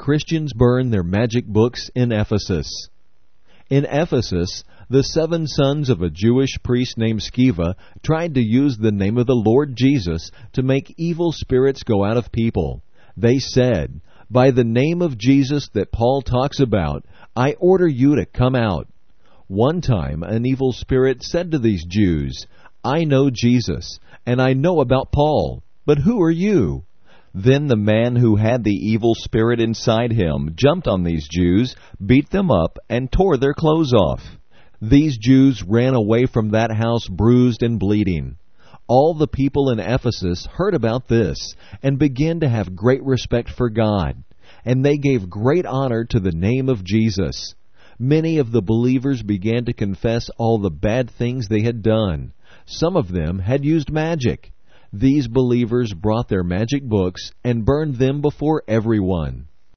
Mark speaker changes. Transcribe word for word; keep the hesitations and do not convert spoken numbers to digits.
Speaker 1: Christians burn their magic books in Ephesus. In Ephesus, the seven sons of a Jewish priest named Sceva tried to use the name of the Lord Jesus to make evil spirits go out of people. They said, "By the name of Jesus that Paul talks about, I order you to come out." One time, an evil spirit said to these Jews, "I know Jesus, and I know about Paul, but who are you?" Then the man who had the evil spirit inside him jumped on these Jews, beat them up, and tore their clothes off. These Jews ran away from that house bruised and bleeding. All the people in Ephesus heard about this and began to have great respect for God, and they gave great honor to the name of Jesus. Many of the believers began to confess all the bad things they had done. Some of them had used magic. These believers brought their magic books and burned them before everyone.